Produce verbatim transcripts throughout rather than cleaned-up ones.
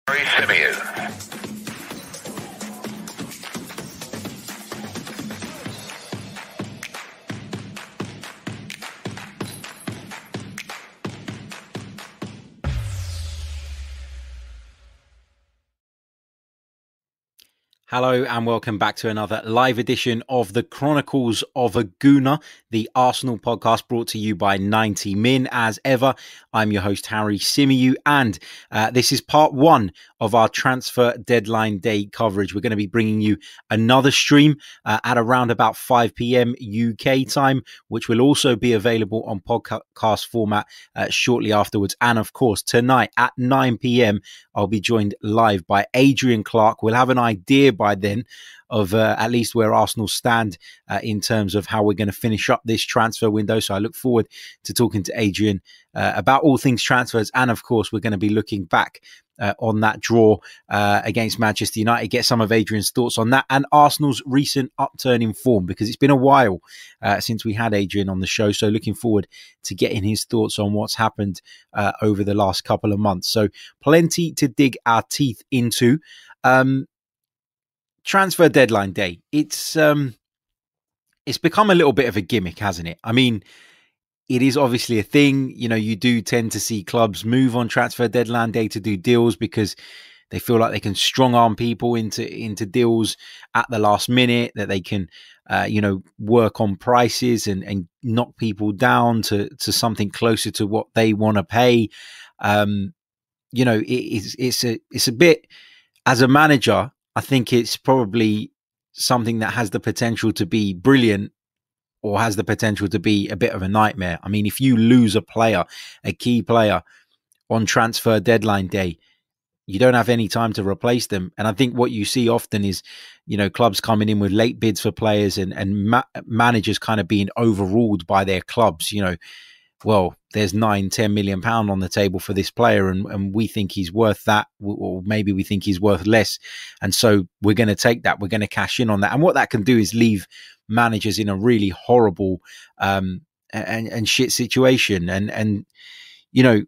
Harry Symeou. Hello and welcome back to another live edition of the Chronicles of a Gooner, the Arsenal podcast brought to you by ninety min. As ever, I'm your host, Harry Symeou, and uh, this is part one of our transfer deadline day coverage. We're going to be bringing you another stream uh, at around about five p.m. U K time, which will also be available on podcast format uh, shortly afterwards. And of course, tonight at nine p.m, I'll be joined live by Adrian Clark. We'll have an idea by then of uh, at least where Arsenal stand uh, in terms of how we're going to finish up this transfer window. So I look forward to talking to Adrian uh, about all things transfers. And of course, we're going to be looking back uh, on that draw uh, against Manchester United, get some of Adrian's thoughts on that and Arsenal's recent upturn in form, because it's been a while uh, since we had Adrian on the show. So looking forward to getting his thoughts on what's happened uh, over the last couple of months. So plenty to dig our teeth into. Um, Transfer deadline day. It's um, it's become a little bit of a gimmick, hasn't it? I mean, it is obviously a thing. You know, you do tend to see clubs move on transfer deadline day to do deals because they feel like they can strong arm people into into deals at the last minute, that they can, uh, you know, work on prices and, and knock people down to, to something closer to what they want to pay. Um, you know, it, it's, it's, a, it's a bit, as a manager, I think it's probably something that has the potential to be brilliant or has the potential to be a bit of a nightmare. I mean, if you lose a player, a key player on transfer deadline day, you don't have any time to replace them. And I think what you see often is, you know, clubs coming in with late bids for players and, and ma- managers kind of being overruled by their clubs. You know, well, there's nine, ten million pound on the table for this player, and, and we think he's worth that, or maybe we think he's worth less. And so we're going to take that. We're going to cash in on that. And what that can do is leave managers in a really horrible um, and, and shit situation. And, and, you know,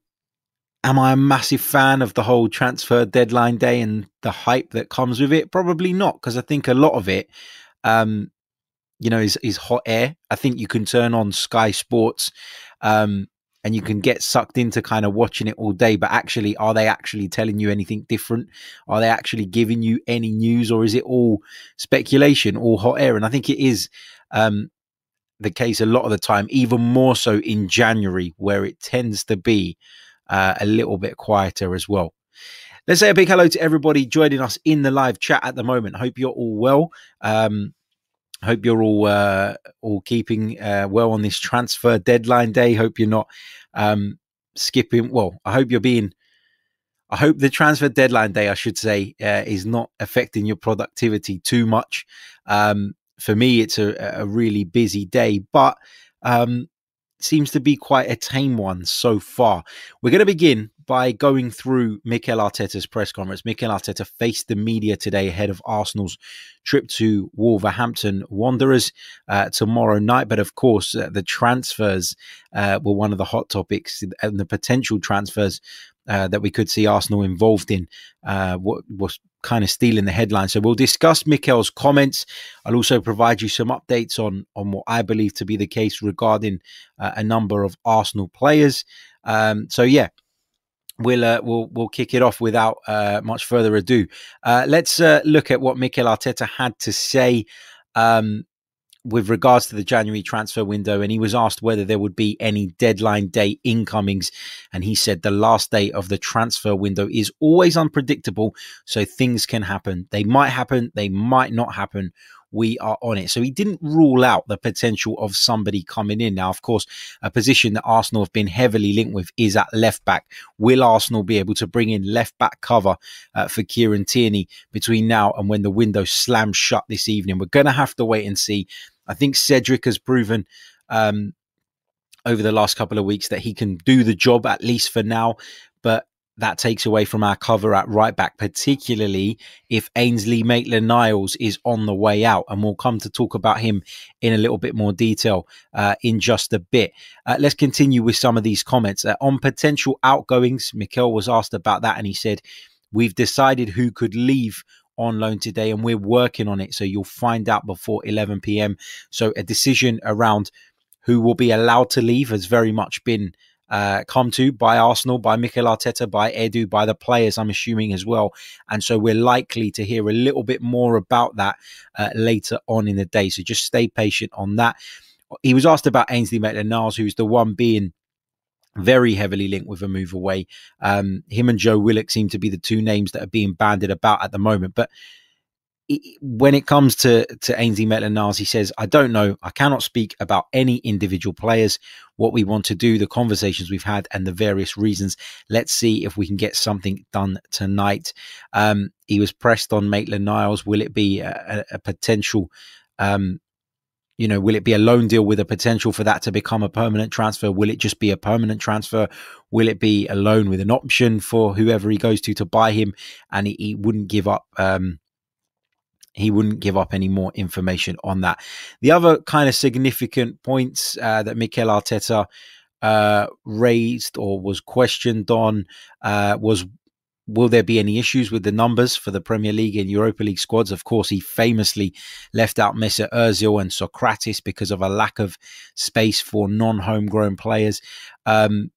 am I a massive fan of the whole transfer deadline day and the hype that comes with it? Probably not, because I think a lot of it, um, you know, is, is hot air. I think you can turn on Sky Sports um, and you can get sucked into kind of watching it all day. But actually, are they actually telling you anything different? Are they actually giving you any news, or is it all speculation, all hot air? And I think it is um, the case a lot of the time, even more so in January, where it tends to be uh, a little bit quieter as well. Let's say a big hello to everybody joining us in the live chat at the moment. Hope you're all well. Um, Hope you're all uh, all keeping uh, well on this transfer deadline day. Hope you're not um, skipping. Well, I hope you're being. I hope the transfer deadline day, I should say, uh, is not affecting your productivity too much. Um, for me, it's a, a really busy day, but um, seems to be quite a tame one so far. We're going to begin by going through Mikel Arteta's press conference. Mikel Arteta faced the media today ahead of Arsenal's trip to Wolverhampton Wanderers uh, tomorrow night. But of course, uh, the transfers uh, were one of the hot topics, and the potential transfers uh, that we could see Arsenal involved in uh, what was kind of stealing the headline. So we'll discuss Mikel's comments. I'll also provide you some updates on, on what I believe to be the case regarding uh, a number of Arsenal players. Um, so yeah, We'll, uh, we'll we'll kick it off without uh, much further ado. Uh, let's uh, look at what Mikel Arteta had to say um, with regards to the January transfer window. And he was asked whether there would be any deadline day incomings. And he said the last day of the transfer window is always unpredictable, so things can happen. They might happen, they might not happen. We are on it. So he didn't rule out the potential of somebody coming in. Now, of course, a position that Arsenal have been heavily linked with is at left back. Will Arsenal be able to bring in left back cover uh, for Kieran Tierney between now and when the window slams shut this evening? We're going to have to wait and see. I think Cedric has proven um, over the last couple of weeks that he can do the job, at least for now. But that takes away from our cover at right back, particularly if Ainsley Maitland-Niles is on the way out. And we'll come to talk about him in a little bit more detail uh, in just a bit. Uh, let's continue with some of these comments. Uh, on potential outgoings, Mikel was asked about that and he said, we've decided who could leave on loan today, and we're working on it. So you'll find out before eleven p.m. So a decision around who will be allowed to leave has very much been uh, come to by Arsenal, by Mikel Arteta, by Edu, by the players, I'm assuming as well. And so we're likely to hear a little bit more about that uh, later on in the day. So just stay patient on that. He was asked about Ainsley Maitland-Niles, who's the one being very heavily linked with a move away. Um, him and Joe Willock seem to be the two names that are being bandied about at the moment. But when it comes to, to Ainsley Maitland-Niles, he says, I don't know. I cannot speak about any individual players, what we want to do, the conversations we've had, and the various reasons. Let's see if we can get something done tonight. Um, he was pressed on Maitland-Niles. Will it be a, a potential, um, you know, will it be a loan deal with a potential for that to become a permanent transfer? Will it just be a permanent transfer? Will it be a loan with an option for whoever he goes to to buy him? And he, he wouldn't give up... Um, He wouldn't give up any more information on that. The other kind of significant points uh, that Mikel Arteta uh, raised or was questioned on uh, was, will there be any issues with the numbers for the Premier League and Europa League squads? Of course, he famously left out Mesut Ozil and Sokratis because of a lack of space for non-homegrown players. Um,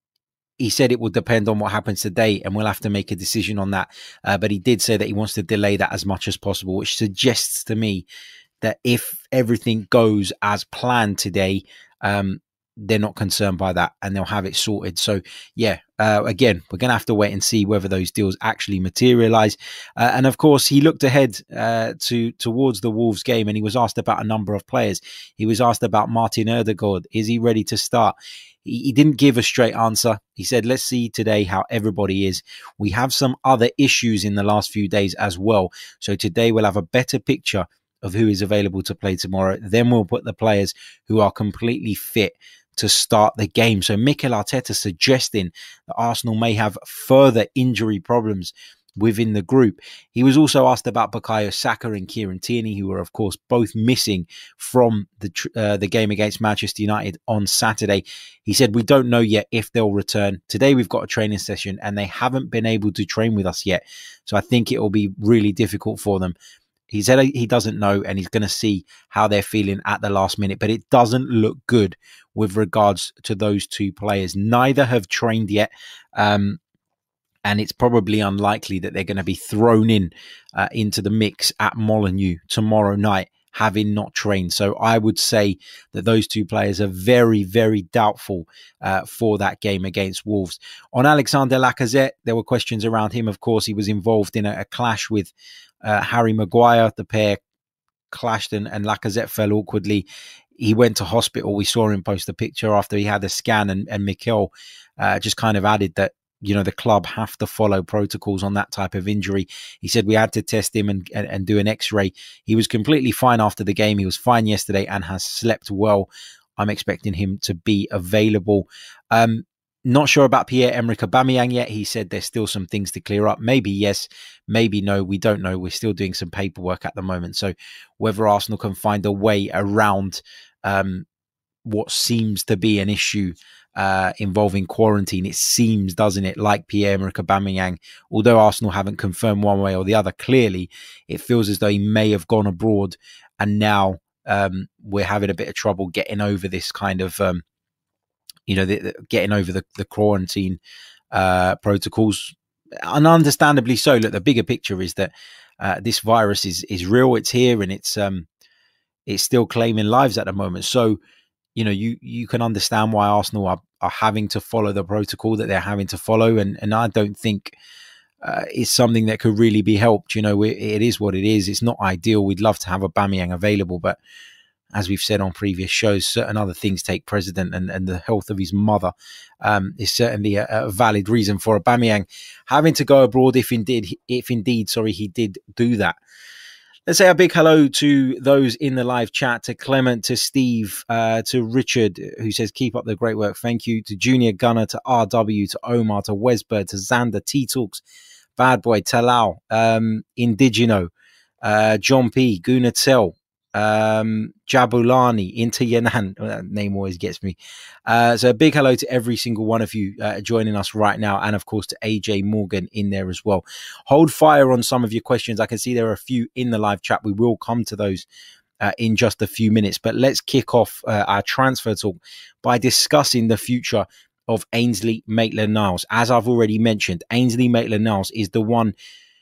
He said it will depend on what happens today, and we'll have to make a decision on that. Uh, but he did say that he wants to delay that as much as possible, which suggests to me that if everything goes as planned today, um, they're not concerned by that and they'll have it sorted. So, yeah, uh, again, we're going to have to wait and see whether those deals actually materialize. Uh, and of course, he looked ahead uh, to towards the Wolves game, and he was asked about a number of players. He was asked about Martin Ødegaard. Is he ready to start? He didn't give a straight answer. He said, let's see today how everybody is. We have some other issues in the last few days as well. So today we'll have a better picture of who is available to play tomorrow. Then we'll put the players who are completely fit to start the game. So Mikel Arteta suggesting that Arsenal may have further injury problems within the group. He was also asked about Bukayo Saka and Kieran Tierney, who were, of course, both missing from the uh, the game against Manchester United on Saturday. He said, we don't know yet if they'll return. Today we've got a training session and they haven't been able to train with us yet. So I think it will be really difficult for them. He said he doesn't know, and he's going to see how they're feeling at the last minute. But it doesn't look good with regards to those two players. Neither have trained yet. Um, And it's probably unlikely that they're going to be thrown in uh, into the mix at Molineux tomorrow night, having not trained. So I would say that those two players are very, very doubtful uh, for that game against Wolves. On Alexander Lacazette, there were questions around him. Of course, he was involved in a, a clash with uh, Harry Maguire. The pair clashed and, and Lacazette fell awkwardly. He went to hospital. We saw him post a picture after he had a scan, and, and Mikel uh, just kind of added that, you know, the club have to follow protocols on that type of injury. He said we had to test him and, and, and do an x-ray. He was completely fine after the game. He was fine yesterday and has slept well. I'm expecting him to be available. Um, not sure about Pierre-Emerick Aubameyang yet. He said there's still some things to clear up. Maybe yes, maybe no. We don't know. We're still doing some paperwork at the moment. So whether Arsenal can find a way around um, what seems to be an issue Uh, involving quarantine, it seems, doesn't it, like Pierre-Emerick Aubameyang, although Arsenal haven't confirmed one way or the other, clearly it feels as though he may have gone abroad, and now um, we're having a bit of trouble getting over this kind of, um, you know, the, the, getting over the, the quarantine uh, protocols, and understandably so. Look, the bigger picture is that uh, this virus is is real, it's here, and it's um, it's still claiming lives at the moment. So, you know, you, you can understand why Arsenal are, are having to follow the protocol that they're having to follow. And, and I don't think uh, it's something that could really be helped. You know, it, it is what it is. It's not ideal. We'd love to have Aubameyang available. But as we've said on previous shows, certain other things take precedent, and, and the health of his mother um, is certainly a, a valid reason for Aubameyang having to go abroad if indeed, if indeed, sorry, he did do that. Let's say a big hello to those in the live chat, to Clement, to Steve, uh, to Richard, who says, keep up the great work. Thank you. To Junior Gunner, to R W, to Omar, to Wesbird, to Xander, T-Talks, Bad Boy, Talal, um, Indigino, uh, John P, Gunatel, um, Jabulani, Inter Yanan. That name always gets me. Uh, so a big hello to every single one of you uh, joining us right now. And of course to A J Morgan in there as well. Hold fire on some of your questions. I can see there are a few in the live chat. We will come to those uh, in just a few minutes. But let's kick off uh, our transfer talk by discussing the future of Ainsley Maitland-Niles. As I've already mentioned, Ainsley Maitland-Niles is the one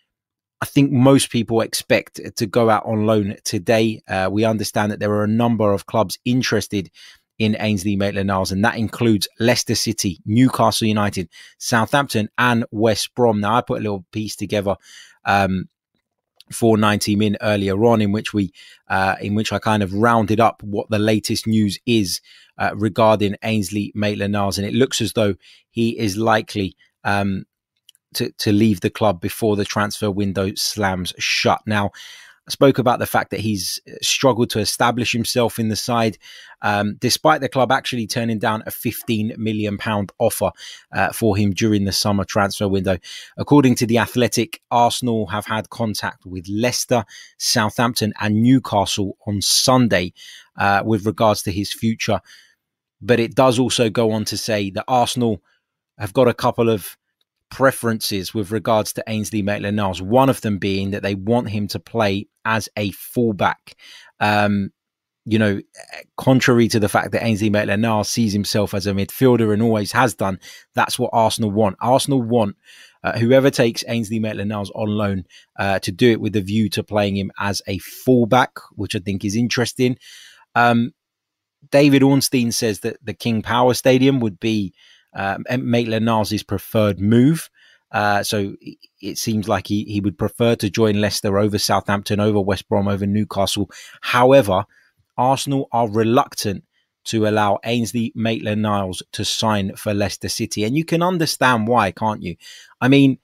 I think most people expect to go out on loan today. Uh, we understand that there are a number of clubs interested in Ainsley Maitland-Niles, and that includes Leicester City, Newcastle United, Southampton, and West Brom. Now, I put a little piece together um, for ninety min earlier on, in which we, uh, in which I kind of rounded up what the latest news is uh, regarding Ainsley Maitland-Niles, and it looks as though he is likely Um, To, to leave the club before the transfer window slams shut. Now, I spoke about the fact that he's struggled to establish himself in the side, um, despite the club actually turning down a fifteen million pounds offer uh, for him during the summer transfer window. According to The Athletic, Arsenal have had contact with Leicester, Southampton and Newcastle on Sunday uh, with regards to his future. But it does also go on to say that Arsenal have got a couple of preferences with regards to Ainsley Maitland-Niles, one of them being that they want him to play as a fullback. Um, you know, contrary to the fact that Ainsley Maitland-Niles sees himself as a midfielder and always has done, that's what Arsenal want. Arsenal want uh, whoever takes Ainsley Maitland-Niles on loan uh, to do it with the view to playing him as a fullback, which I think is interesting. Um, David Ornstein says that the King Power Stadium would be Um, Maitland-Niles' preferred move. Uh, so it seems like he, he would prefer to join Leicester over Southampton, over West Brom, over Newcastle. However, Arsenal are reluctant to allow Ainsley Maitland-Niles to sign for Leicester City. And you can understand why, can't you? I mean,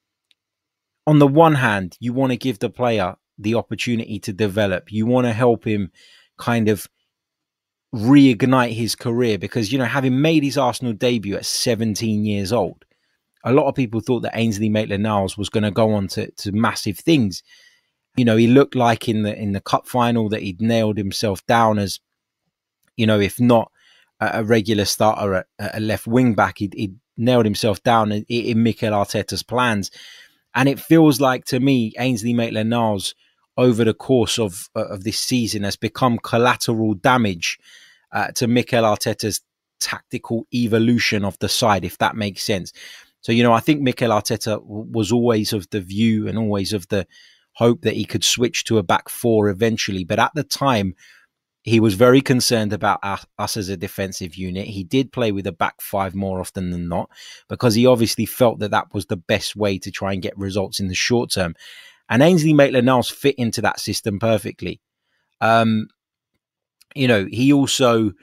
on the one hand, you want to give the player the opportunity to develop. You want to help him kind of reignite his career, because, you know, having made his Arsenal debut at seventeen years old, a lot of people thought that Ainsley Maitland-Niles was going to go on to, to massive things. You know, he looked like in the in the cup final that he'd nailed himself down as, you know, if not a, a regular starter at a left wing back, he'd, he'd nailed himself down in, in Mikel Arteta's plans. And it feels like, to me, Ainsley Maitland-Niles over the course of of this season has become collateral damage uh, to Mikel Arteta's tactical evolution of the side, if that makes sense. So, you know, I think Mikel Arteta was always of the view and always of the hope that he could switch to a back four eventually. But at the time, he was very concerned about us as a defensive unit. He did play with a back five more often than not, because he obviously felt that that was the best way to try and get results in the short term. And Ainsley Maitland-Niles fit into that system perfectly. Um, you know, he also,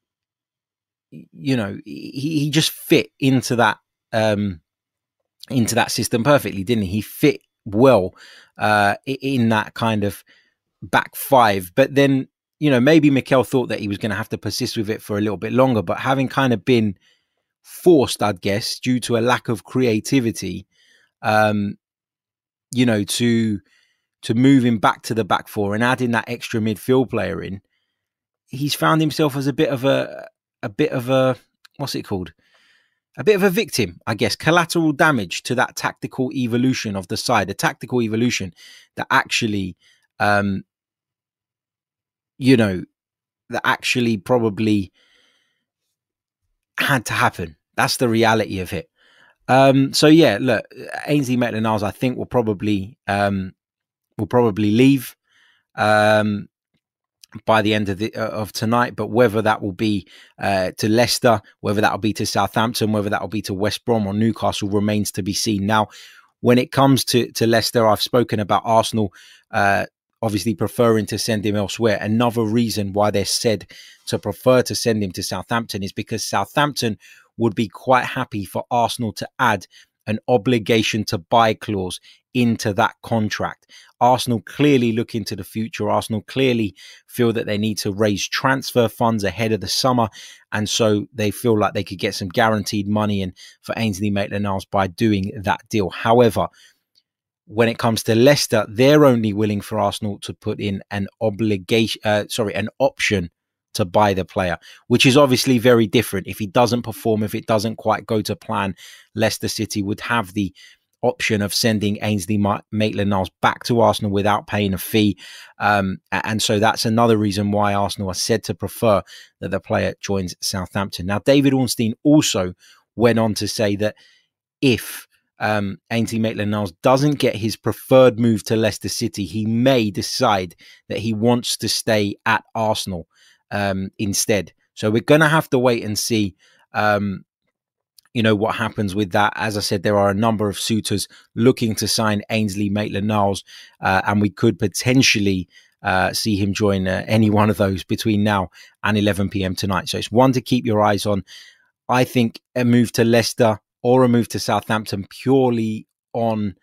you know, he, he just fit into that um, into that system perfectly, didn't he? He fit well uh, in that kind of back five. But then, you know, maybe Mikel thought that he was going to have to persist with it for a little bit longer. But having kind of been forced, I'd guess, due to a lack of creativity, um, you know, to to move him back to the back four and adding that extra midfield player in, he's found himself as a bit of a a bit of a what's it called? A bit of a victim, I guess, collateral damage to that tactical evolution of the side, a tactical evolution that actually, um, you know, that actually probably had to happen. That's the reality of it. Um, so yeah, look, Ainsley Maitland-Niles, I think will probably um, will probably leave um, by the end of the uh, of tonight. But whether that will be uh, to Leicester, whether that will be to Southampton, whether that will be to West Brom or Newcastle remains to be seen. Now, when it comes to to Leicester, I've spoken about Arsenal uh, obviously preferring to send him elsewhere. Another reason why they're said to prefer to send him to Southampton is because Southampton would be quite happy for Arsenal to add an obligation to buy clause into that contract. Arsenal clearly look into the future. Arsenal clearly feel that they need to raise transfer funds ahead of the summer. And so they feel like they could get some guaranteed money in for Ainsley Maitland-Niles by doing that deal. However, when it comes to Leicester, they're only willing for Arsenal to put in an obligation, uh, sorry, an option to buy the player, which is obviously very different. If he doesn't perform, if it doesn't quite go to plan, Leicester City would have the option of sending Ainsley Maitland-Niles back to Arsenal without paying a fee. Um, and so that's another reason why Arsenal are said to prefer that the player joins Southampton. Now, David Ornstein also went on to say that if um, Ainsley Maitland-Niles doesn't get his preferred move to Leicester City, he may decide that he wants to stay at Arsenal um, instead. So we're going to have to wait and see um, you know, what happens with that. As I said, there are a number of suitors looking to sign Ainsley Maitland-Niles, uh, and we could potentially uh, see him join uh, any one of those between now and eleven p.m. tonight. So it's one to keep your eyes on. I think a move to Leicester or a move to Southampton purely on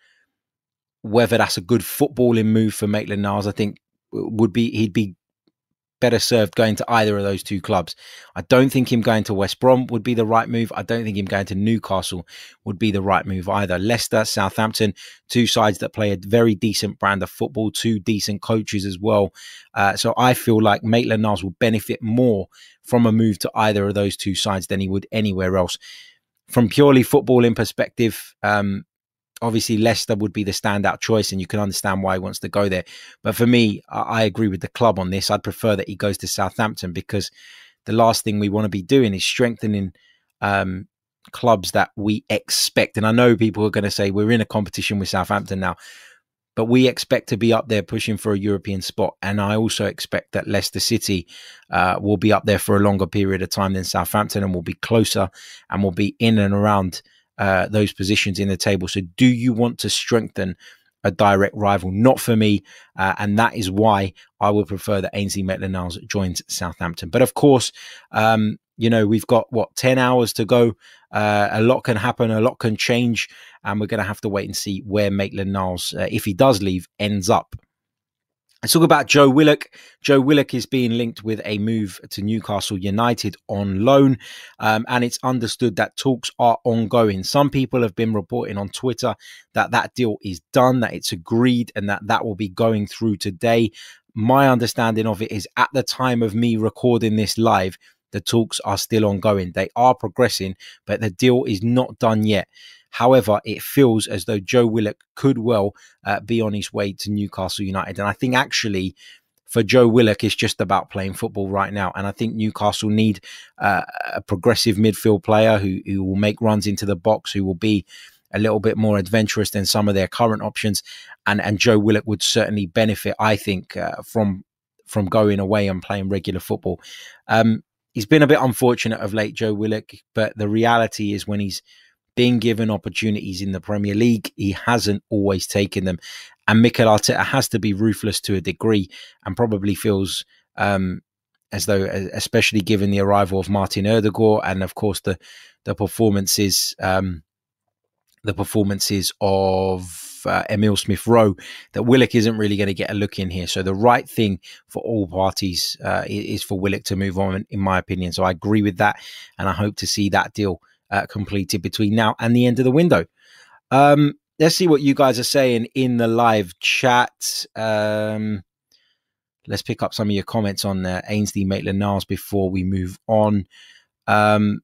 whether that's a good footballing move for Maitland-Niles, I think would be he'd be better served going to either of those two clubs. I don't think him going to West Brom would be the right move. I don't think him going to Newcastle would be the right move either. Leicester, Southampton, two sides that play a very decent brand of football, two decent coaches as well. Uh, so I feel like Maitland-Niles will benefit more from a move to either of those two sides than he would anywhere else. From purely footballing perspective, um, obviously, Leicester would be the standout choice, and you can understand why he wants to go there. But for me, I agree with the club on this. I'd prefer that he goes to Southampton, because the last thing we want to be doing is strengthening um, clubs that we expect. And I know people are going to say we're in a competition with Southampton now, but we expect to be up there pushing for a European spot. And I also expect that Leicester City uh, will be up there for a longer period of time than Southampton, and will be closer and will be in and around Uh, those positions in the table. So do you want to strengthen a direct rival? Not for me. Uh, and that is why I would prefer that Ainsley Maitland-Niles joins Southampton. But of course, um, you know, we've got, what, ten hours to go. Uh, a lot can happen. A lot can change. And we're going to have to wait and see where Maitland-Niles, uh, if he does leave, ends up. Let's talk about Joe Willock. Joe Willock is being linked with a move to Newcastle United on loan, um, and it's understood that talks are ongoing. Some people have been reporting on Twitter that that deal is done, that it's agreed, and that that will be going through today. My understanding of it is, at the time of me recording this live, the talks are still ongoing. They are progressing, but the deal is not done yet. However, it feels as though Joe Willock could well uh, be on his way to Newcastle United. And I think actually for Joe Willock, it's just about playing football right now. And I think Newcastle need uh, a progressive midfield player who, who will make runs into the box, who will be a little bit more adventurous than some of their current options. And, and Joe Willock would certainly benefit, I think, uh, from, from going away and playing regular football. Um, he's been a bit unfortunate of late, Joe Willock, but the reality is when he's being given opportunities in the Premier League, he hasn't always taken them. And Mikel Arteta has to be ruthless to a degree, and probably feels um, as though, especially given the arrival of Martin Ødegaard and, of course, the the performances, um, the performances of uh, Emile Smith-Rowe, that Willock isn't really going to get a look in here. So the right thing for all parties uh, is for Willock to move on, in my opinion. So I agree with that, and I hope to see that deal Uh, completed between now and the end of the window. Um, let's see what you guys are saying in the live chat. Um, let's pick up some of your comments on uh, Ainsley Maitland-Niles before we move on. Um,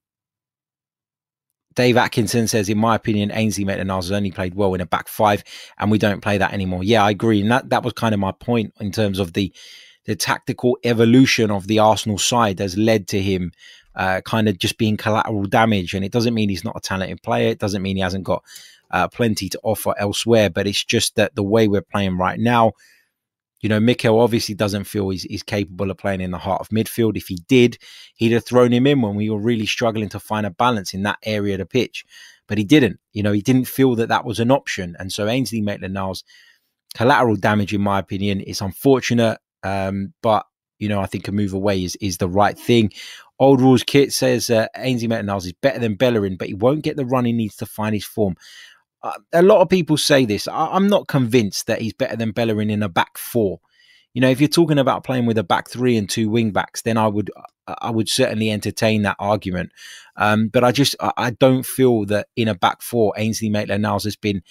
Dave Atkinson says, in my opinion, Ainsley Maitland-Niles has only played well in a back five, and we don't play that anymore. Yeah, I agree. And that, that was kind of my point in terms of the, the tactical evolution of the Arsenal side has led to him Uh, kind of just being collateral damage. And it doesn't mean he's not a talented player. It doesn't mean he hasn't got uh, plenty to offer elsewhere. But it's just that the way we're playing right now, you know, Mikel obviously doesn't feel he's, he's capable of playing in the heart of midfield. If he did, he'd have thrown him in when we were really struggling to find a balance in that area of the pitch. But he didn't. You know, he didn't feel that that was an option. And so Ainsley Maitland-Niles, collateral damage, in my opinion, is unfortunate. Um, but, you know, I think a move away is, is the right thing. Old Rules Kit says uh, Ainsley Maitland-Niles is better than Bellerin, but he won't get the run he needs to find his form. Uh, a lot of people say this. I- I'm not convinced that he's better than Bellerin in a back four. You know, if you're talking about playing with a back three and two wing backs, then I would I would certainly entertain that argument. Um, but I just I don't feel that in a back four, Ainsley Maitland-Niles has been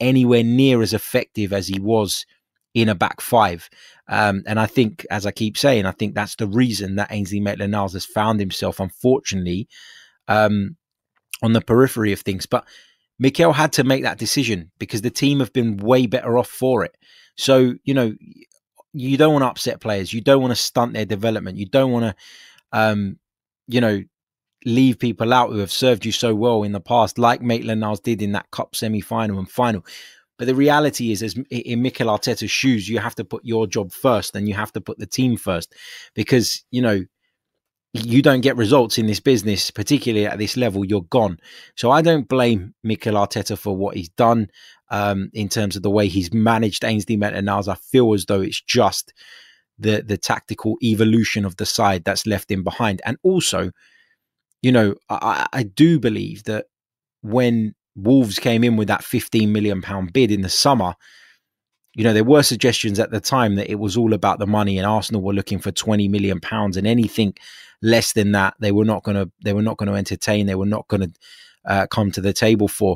anywhere near as effective as he was in a back five. Um, and I think, as I keep saying, I think that's the reason that Ainsley Maitland-Niles has found himself, unfortunately, um, on the periphery of things. But Mikel had to make that decision because the team have been way better off for it. So, you know, you don't want to upset players. You don't want to stunt their development. You don't want to, um, you know, leave people out who have served you so well in the past, like Maitland-Niles did in that cup semi-final and final. But the reality is, as in Mikel Arteta's shoes, you have to put your job first and you have to put the team first, because, you know, you don't get results in this business, particularly at this level, you're gone. So I don't blame Mikel Arteta for what he's done um, in terms of the way he's managed Ainsley Maitland-Niles. I feel as though it's just the the tactical evolution of the side that's left him behind. And also, you know, I, I do believe that when Wolves came in with that fifteen million pound bid in the summer, you know, there were suggestions at the time that it was all about the money and Arsenal were looking for twenty million pounds, and anything less than that, they were not going to, they were not going to entertain. They were not going to uh, come to the table for.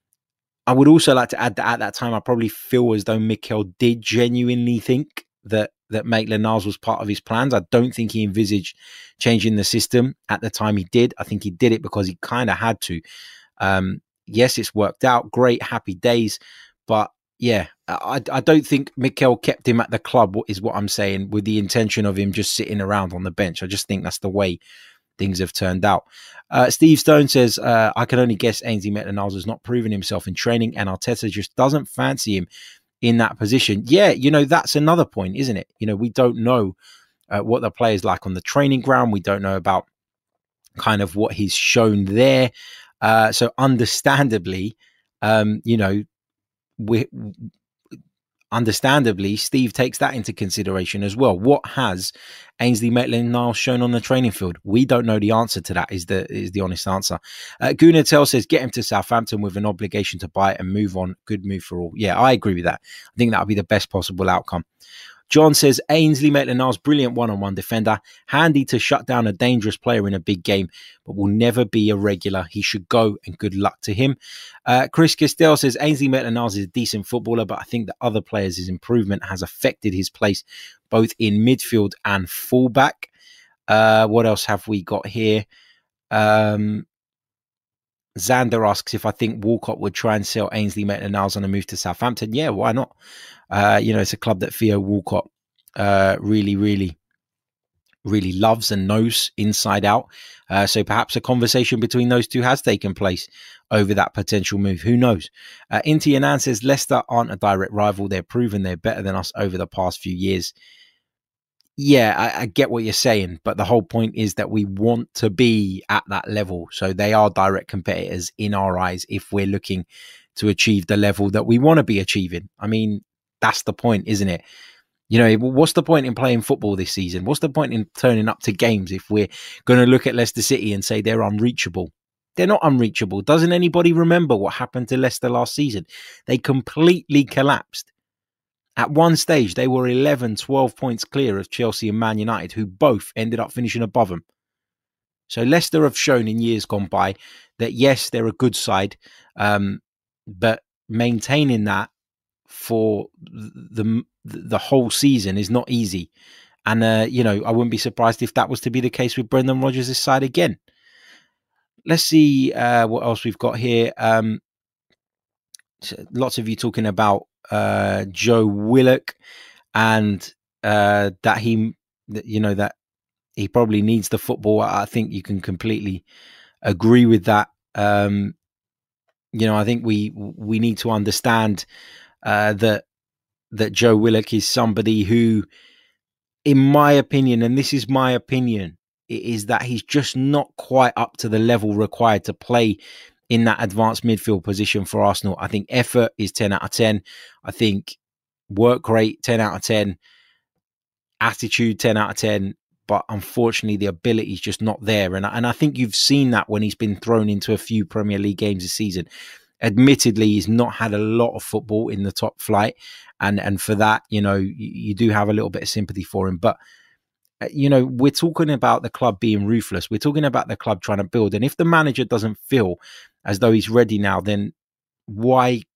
I would also like to add that at that time, I probably feel as though Mikel did genuinely think that, that Maitland-Niles was part of his plans. I don't think he envisaged changing the system at the time he did. I think he did it because he kind of had to. Um, yes, it's worked out. Great, happy days. But yeah, I, I don't think Mikel kept him at the club, is what I'm saying, with the intention of him just sitting around on the bench. I just think that's the way things have turned out. Uh, Steve Stone says, uh, I can only guess Ainsley Maitland-Niles has not proven himself in training and Arteta just doesn't fancy him in that position. Yeah, you know, that's another point, isn't it? You know, we don't know uh, what the player's like on the training ground. We don't know about kind of what he's shown there. Uh, so understandably, um, you know, we understandably, Steve takes that into consideration as well. What has Ainsley Maitland-Niles shown on the training field? We don't know the answer to that, is the is the honest answer. Uh, Gunatel says, get him to Southampton with an obligation to buy it and move on. Good move for all. Yeah, I agree with that. I think that would be the best possible outcome. John says, Ainsley Maitland-Niles, brilliant one-on-one defender, handy to shut down a dangerous player in a big game, but will never be a regular. He should go, and good luck to him. Uh, Chris Castell says, Ainsley Maitland-Niles is a decent footballer, but I think that other players' improvement has affected his place both in midfield and fullback. Uh, what else have we got here? Um, Xander asks if I think Walcott would try and sell Ainsley Maitland-Niles on a move to Southampton. Yeah, why not? Uh, you know, it's a club that Theo Walcott uh, really, really, really loves and knows inside out. Uh, so perhaps a conversation between those two has taken place over that potential move. Who knows? Uh, Inti Anand says, Leicester aren't a direct rival. They're proven they're better than us over the past few years. Yeah, I, I get what you're saying, but the whole point is that we want to be at that level. So they are direct competitors in our eyes if we're looking to achieve the level that we want to be achieving. I mean, that's the point, isn't it? You know, what's the point in playing football this season? What's the point in turning up to games if we're going to look at Leicester City and say they're unreachable? They're not unreachable. Doesn't anybody remember what happened to Leicester last season? They completely collapsed. At one stage, they were eleven, twelve points clear of Chelsea and Man United, who both ended up finishing above them. So Leicester have shown in years gone by that, yes, they're a good side, um, but maintaining that for the the whole season is not easy. And, uh, you know, I wouldn't be surprised if that was to be the case with Brendan Rodgers' side again. Let's see uh, what else we've got here. Um, lots of you talking about uh, Joe Willock and uh, that he, you know, that he probably needs the football. I think you can completely agree with that. Um, you know, I think we we need to understand uh, that that Joe Willock is somebody who, in my opinion, and this is my opinion, is that he's just not quite up to the level required to play in that advanced midfield position for Arsenal. I think effort is ten out of ten. I think work rate, ten out of ten. Attitude, ten out of ten. But unfortunately, the ability is just not there. And, and I think you've seen that when he's been thrown into a few Premier League games this season. Admittedly, he's not had a lot of football in the top flight. And, and for that, you know, you, you do have a little bit of sympathy for him. But, you know, we're talking about the club being ruthless. We're talking about the club trying to build. And if the manager doesn't feel as though he's ready now, then why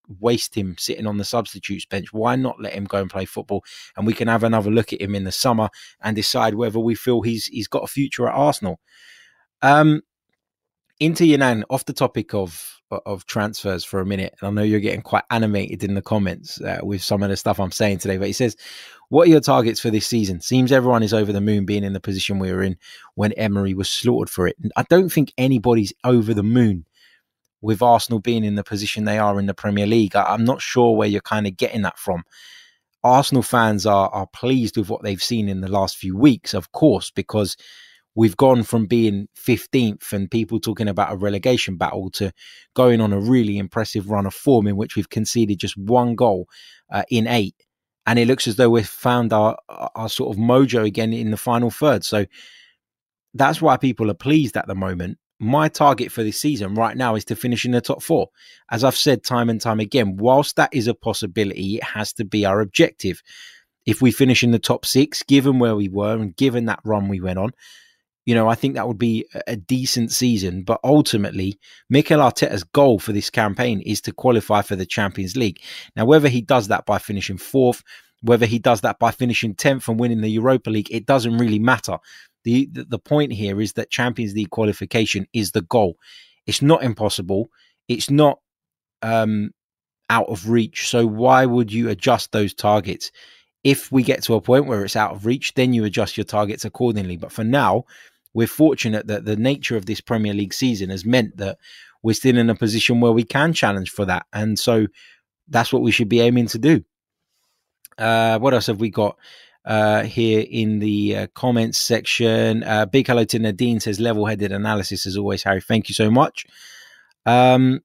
waste him sitting on the substitutes bench? Why not let him go and play football, and we can have another look at him in the summer and decide whether we feel he's he's got a future at Arsenal. Um, into Yanan, off the topic of of transfers for a minute, and I know you're getting quite animated in the comments uh, with some of the stuff I'm saying today, but he says, what are your targets for this season? Seems everyone is over the moon being in the position we were in when Emery was slaughtered for it. I don't think anybody's over the moon with Arsenal being in the position they are in the Premier League. I, I'm not sure where you're kind of getting that from. Arsenal fans are are pleased with what they've seen in the last few weeks, of course, because we've gone from being fifteenth and people talking about a relegation battle to going on a really impressive run of form in which we've conceded just one goal uh, in eight. And it looks as though we've found our, our sort of mojo again in the final third. So that's why people are pleased at the moment. My target for this season right now is to finish in the top four. As I've said time and time again, whilst that is a possibility, it has to be our objective. If we finish in the top six, given where we were and given that run we went on, you know, I think that would be a decent season. But ultimately, Mikel Arteta's goal for this campaign is to qualify for the Champions League. Now, whether he does that by finishing fourth, whether he does that by finishing tenth and winning the Europa League, it doesn't really matter. The, the, the point here is that Champions League qualification is the goal. It's not impossible. It's not um, out of reach. So why would you adjust those targets? If we get to a point where it's out of reach, then you adjust your targets accordingly. But for now, we're fortunate that the nature of this Premier League season has meant that we're still in a position where we can challenge for that. And so that's what we should be aiming to do. Uh, what else have we got uh, here in the uh, comments section? Uh, big hello to Nadine, says level-headed analysis as always, Harry. Thank you so much. Um,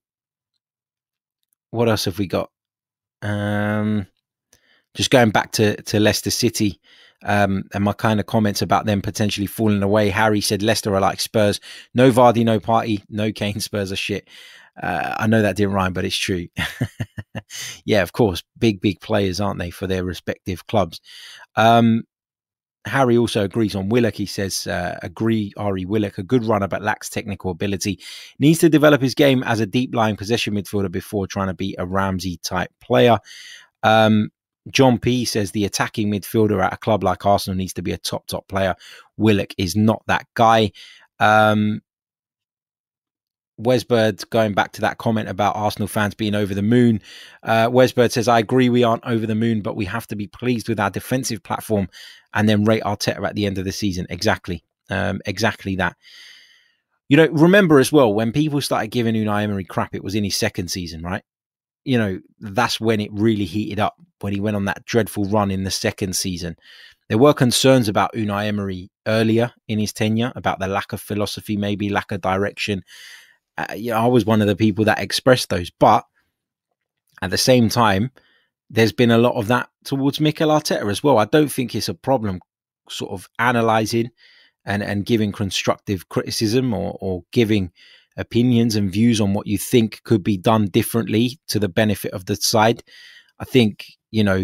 what else have we got? Um, just going back to, to Leicester City. Um, and my kind of comments about them potentially falling away. Harry said Leicester are like Spurs. No Vardy, no party, no Kane. Spurs are shit. Uh, I know that didn't rhyme, but it's true. Yeah, of course. Big, big players, aren't they, for their respective clubs? Um, Harry also agrees on Willock. He says, uh, agree, Ari Willock, a good runner but lacks technical ability. Needs to develop his game as a deep-lying possession midfielder before trying to be a Ramsey-type player. Um, John P says the attacking midfielder at a club like Arsenal needs to be a top, top player. Willock is not that guy. Um, Wesbird, going back to that comment about Arsenal fans being over the moon. Uh, Wesbird says, I agree we aren't over the moon, but we have to be pleased with our defensive platform and then rate Arteta at the end of the season. Exactly. Um, exactly that. You know, remember as well, when people started giving Unai Emery crap, it was in his second season, right? You know, that's when it really heated up, when he went on that dreadful run in the second season. There were concerns about Unai Emery earlier in his tenure, about the lack of philosophy, maybe lack of direction. Uh, you know, I was one of the people that expressed those. But at the same time, there's been a lot of that towards Mikel Arteta as well. I don't think it's a problem sort of analysing and, and giving constructive criticism or, or giving opinions and views on what you think could be done differently to the benefit of the side. I think, you know,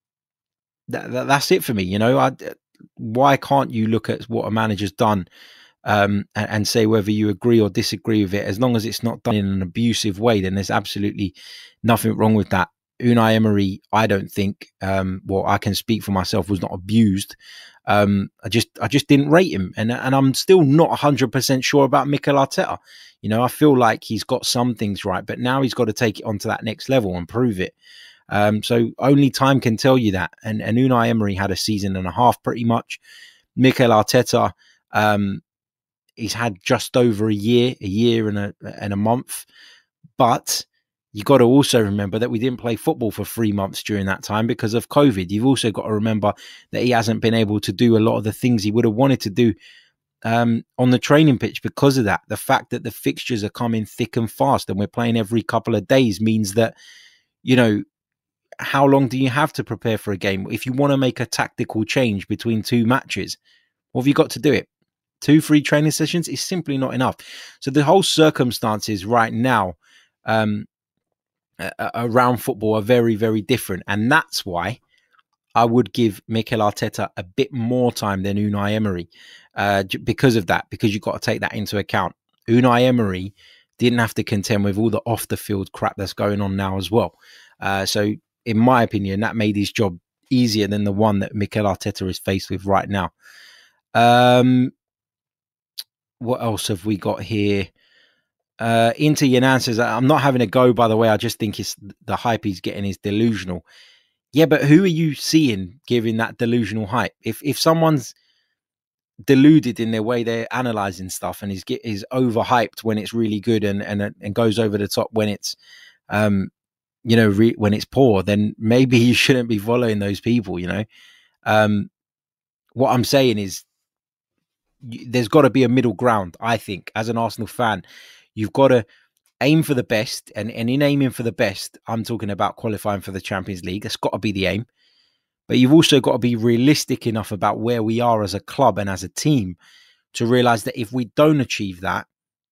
that, that, that's it for me. You know, I, why can't you look at what a manager's done um, and, and say whether you agree or disagree with it? As long as it's not done in an abusive way, then there's absolutely nothing wrong with that. Unai Emery, I don't think, um, well, I can speak for myself, was not abused. Um, I just, I just didn't rate him, and and I'm still not one hundred percent sure about Mikel Arteta. You know, I feel like he's got some things right, but now he's got to take it on to that next level and prove it. Um, so only time can tell you that. And and Unai Emery had a season and a half, pretty much. Mikel Arteta, um, he's had just over a year, a year and a and a month, but you got to also remember that we didn't play football for three months during that time because of COVID. You've also got to remember that he hasn't been able to do a lot of the things he would have wanted to do um, on the training pitch because of that. The fact that the fixtures are coming thick and fast and we're playing every couple of days means that, you know, how long do you have to prepare for a game? If you want to make a tactical change between two matches, what have you got to do it? Two, three training sessions is simply not enough. So the whole circumstances right now, um, around football are very, very different. And that's why I would give Mikel Arteta a bit more time than Unai Emery uh, because of that, because you've got to take that into account. Unai Emery didn't have to contend with all the off the field crap that's going on now as well. Uh, so in my opinion, that made his job easier than the one that Mikel Arteta is faced with right now. Um, what else have we got here? Uh, Inter Yanan says, I'm not having a go, by the way. I just think it's the hype he's getting is delusional. Yeah, but who are you seeing giving that delusional hype? If if someone's deluded in their way they're analyzing stuff and is get is overhyped when it's really good and and and goes over the top when it's um you know re, when it's poor, then maybe you shouldn't be following those people. You know, um, what I'm saying is there's got to be a middle ground. I think as an Arsenal fan, you've got to aim for the best, and, and in aiming for the best, I'm talking about qualifying for the Champions League. That's got to be the aim. But you've also got to be realistic enough about where we are as a club and as a team to realize that if we don't achieve that,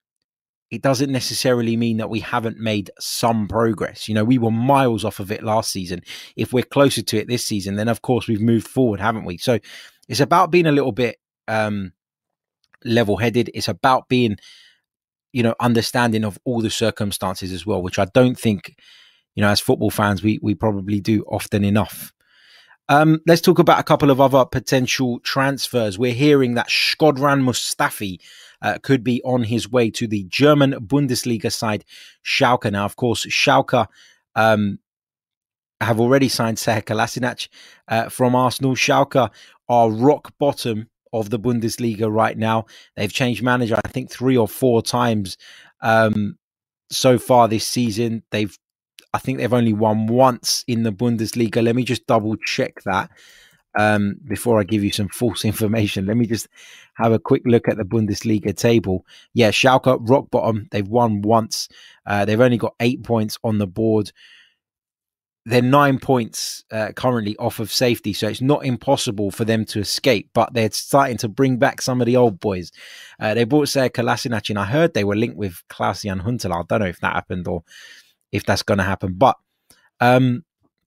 it doesn't necessarily mean that we haven't made some progress. You know, we were miles off of it last season. If we're closer to it this season, then of course we've moved forward, haven't we? So it's about being a little bit um, level-headed. It's about being, you know, understanding of all the circumstances as well, which I don't think, you know, as football fans, we we probably do often enough. Um, let's talk about a couple of other potential transfers. We're hearing that Shkodran Mustafi uh, could be on his way to the German Bundesliga side Schalke. Now, of course, Schalke um, have already signed Seher Kolasinac uh, from Arsenal. Schalke are rock bottom of the Bundesliga right now. They've changed manager, I think, three or four times um, so far this season. They've I think they've only won once in the Bundesliga. Let me just double check that um, before I give you some false information. Let me just have a quick look at the Bundesliga table. Yeah, Schalke, rock bottom. They've won once. Uh, they've only got eight points on the board. They're nine points uh, currently off of safety, so it's not impossible for them to escape, but they're starting to bring back some of the old boys. Uh, they brought Seher Kolasinac in. I heard they were linked with Klaas-Jan Huntelaar. I don't know if that happened or if that's going to happen. But, um,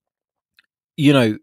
you know,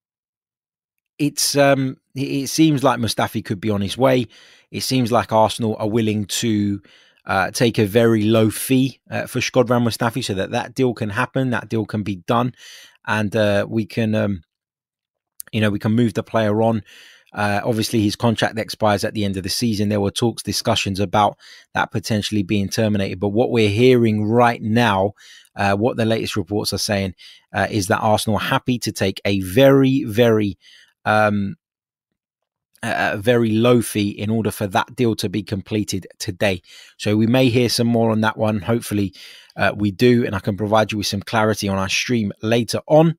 it's um, it seems like Mustafi could be on his way. It seems like Arsenal are willing to uh, take a very low fee uh, for Shkodran Mustafi so that that deal can happen, that deal can be done, and uh, we can, um, you know, we can move the player on. Uh, obviously, his contract expires at the end of the season. There were talks, discussions about that potentially being terminated. But what we're hearing right now, uh, what the latest reports are saying, uh, is that Arsenal are happy to take a very, very, um, a very low fee in order for that deal to be completed today. So we may hear some more on that one. Hopefully, uh, we do, and I can provide you with some clarity on our stream later on.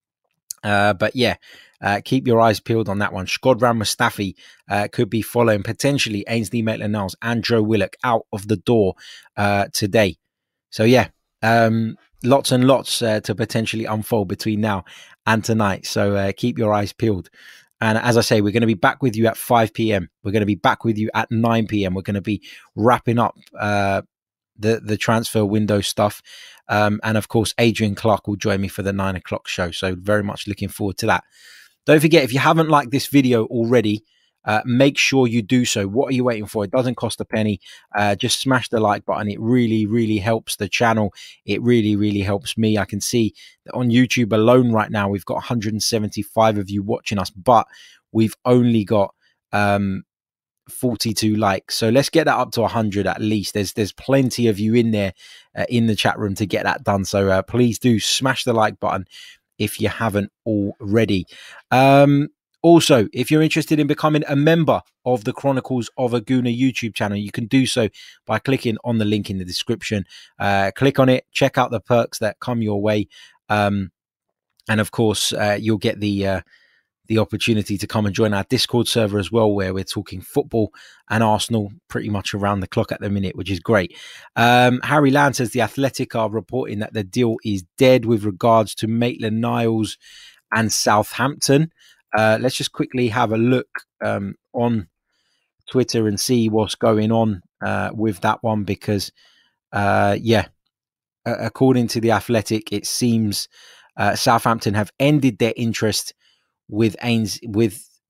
Uh, but yeah. Uh, keep your eyes peeled on that one. Shkodran Mustafi uh, could be following potentially Ainsley Maitland-Niles and Joe Willock out of the door uh, today. So yeah, um, lots and lots uh, to potentially unfold between now and tonight. So uh, keep your eyes peeled. And as I say, we're going to be back with you at five p.m. We're going to be back with you at nine p.m. We're going to be wrapping up uh, the, the transfer window stuff. Um, and of course, Adrian Clark will join me for the nine o'clock show. So very much looking forward to that. Don't forget, if you haven't liked this video already, uh, make sure you do so. What are you waiting for? It doesn't cost a penny. Uh, just smash the like button. It really, really helps the channel. It really, really helps me. I can see that on YouTube alone right now, we've got one hundred seventy-five of you watching us, but we've only got um, forty-two likes. So let's get that up to one hundred at least. There's there's plenty of you in there uh, in the chat room to get that done. So uh, please do smash the like button if you haven't already. Um, also, if you're interested in becoming a member of the Chronicles of a Gooner YouTube channel, you can do so by clicking on the link in the description. Uh, click on it, check out the perks that come your way. Um, and of course, uh, you'll get the uh, the opportunity to come and join our Discord server as well, where we're talking football and Arsenal pretty much around the clock at the minute, which is great. Um, Harry Land says the Athletic are reporting that the deal is dead with regards to Maitland-Niles and Southampton. Uh, let's just quickly have a look um, on Twitter and see what's going on uh, with that one, because, uh, yeah, uh, according to the Athletic, it seems uh, Southampton have ended their interest with Ains with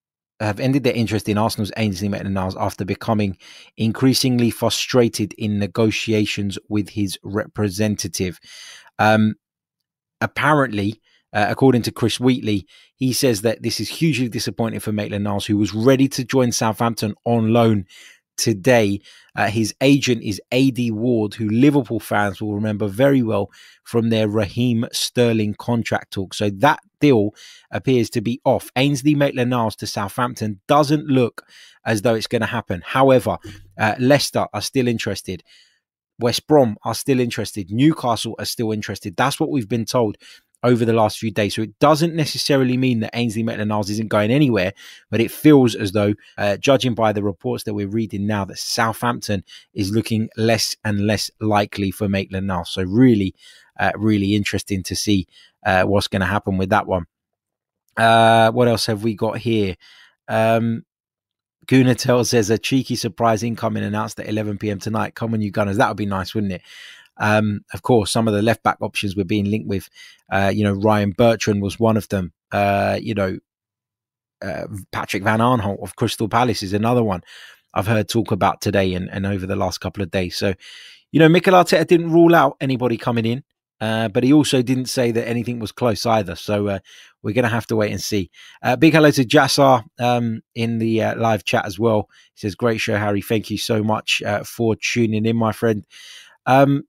have ended their interest in Arsenal's Ainsley Maitland-Niles after becoming increasingly frustrated in negotiations with his representative. Um, apparently, uh, according to Chris Wheatley, he says that this is hugely disappointing for Maitland-Niles, who was ready to join Southampton on loan today. Uh, his agent is A D Ward, who Liverpool fans will remember very well from their Raheem Sterling contract talk. So that deal appears to be off. Ainsley Maitland-Niles to Southampton doesn't look as though it's going to happen. However, uh, Leicester are still interested. West Brom are still interested. Newcastle are still interested. That's what we've been told over the last few days. So it doesn't necessarily mean that Ainsley Maitland-Niles isn't going anywhere, but it feels as though, uh, judging by the reports that we're reading now, that Southampton is looking less and less likely for Maitland-Niles. So really, uh, really interesting to see uh, what's going to happen with that one. Uh, what else have we got here? Um, Gunatel says a cheeky surprise incoming announced at eleven p.m. tonight. Come on, you Gunners. That would be nice, wouldn't it? Um, of course, some of the left back options were being linked with, uh, you know, Ryan Bertrand was one of them. Uh, you know, uh, Patrick Van Aanholt of Crystal Palace is another one I've heard talk about today and, and over the last couple of days. So, you know, Mikel Arteta didn't rule out anybody coming in, uh, but he also didn't say that anything was close either. So uh, we're going to have to wait and see. Uh, big hello to Jassar um, in the uh, live chat as well. He says, great show, Harry. Thank you so much uh, for tuning in, my friend. Um,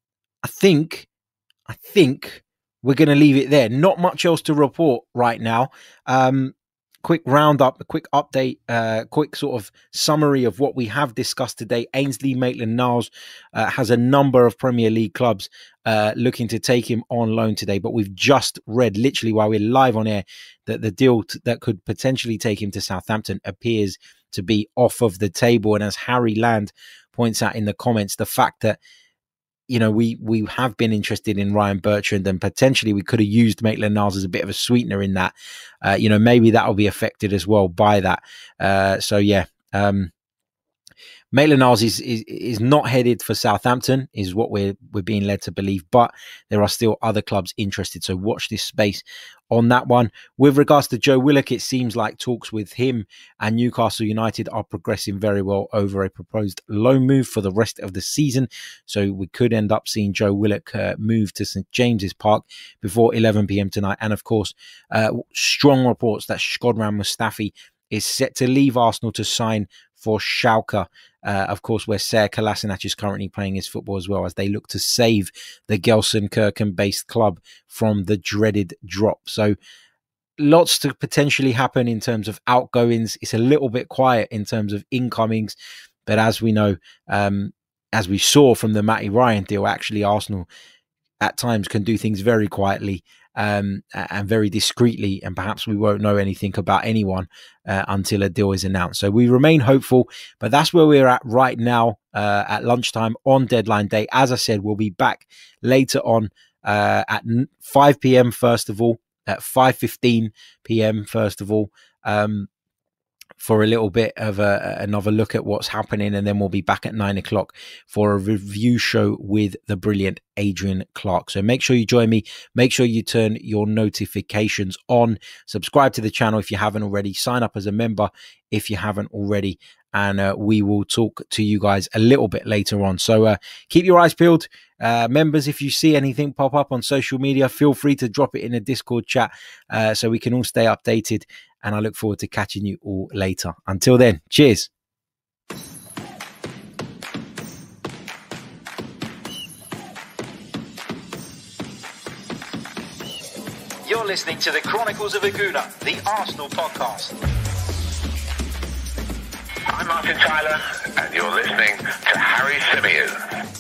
I think, I think we're going to leave it there. Not much else to report right now. Um, quick roundup, a quick update, uh, quick sort of summary of what we have discussed today. Ainsley Maitland-Niles uh, has a number of Premier League clubs uh, looking to take him on loan today, but we've just read, literally while we're live on air, that the deal t- that could potentially take him to Southampton appears to be off of the table. And as Harry Land points out in the comments, the fact that you know, we we have been interested in Ryan Bertrand, and potentially we could have used Maitland-Niles as a bit of a sweetener in that. Uh, you know, maybe that will be affected as well by that. Uh, so, yeah, um, Maitland-Niles is, is is not headed for Southampton, is what we're we're being led to believe. But there are still other clubs interested, so watch this space on that one. With regards to Joe Willock, it seems like talks with him and Newcastle United are progressing very well over a proposed loan move for the rest of the season. So we could end up seeing Joe Willock uh, move to St James's Park before eleven p.m. tonight. And of course, uh, strong reports that Shkodran Mustafi is set to leave Arsenal to sign for Schalke. Uh, of course, where Ser Kolasinac is currently playing his football as well, as they look to save the Gelsenkirchen-based club from the dreaded drop. So lots to potentially happen in terms of outgoings. It's a little bit quiet in terms of incomings. But as we know, um, as we saw from the Matty Ryan deal, actually Arsenal at times can do things very quietly um, and very discreetly, and perhaps we won't know anything about anyone uh, until a deal is announced. So we remain hopeful, but that's where we're at right now uh, at lunchtime on deadline day. As I said, we'll be back later on uh, at five p.m. first of all, at five fifteen p.m. first of all, um, for a little bit of a, another look at what's happening. And then we'll be back at nine o'clock for a review show with the brilliant Adrian Clark. So make sure you join me. Make sure you turn your notifications on. Subscribe to the channel if you haven't already. Sign up as a member if you haven't already. And uh, we will talk to you guys a little bit later on. So uh, keep your eyes peeled. Uh, members, if you see anything pop up on social media, feel free to drop it in the Discord chat uh, so we can all stay updated. And I look forward to catching you all later. Until then, cheers. You're listening to the Chronicles of a Gooner, the Arsenal podcast. I'm Martin Tyler, and you're listening to Harry Symeou.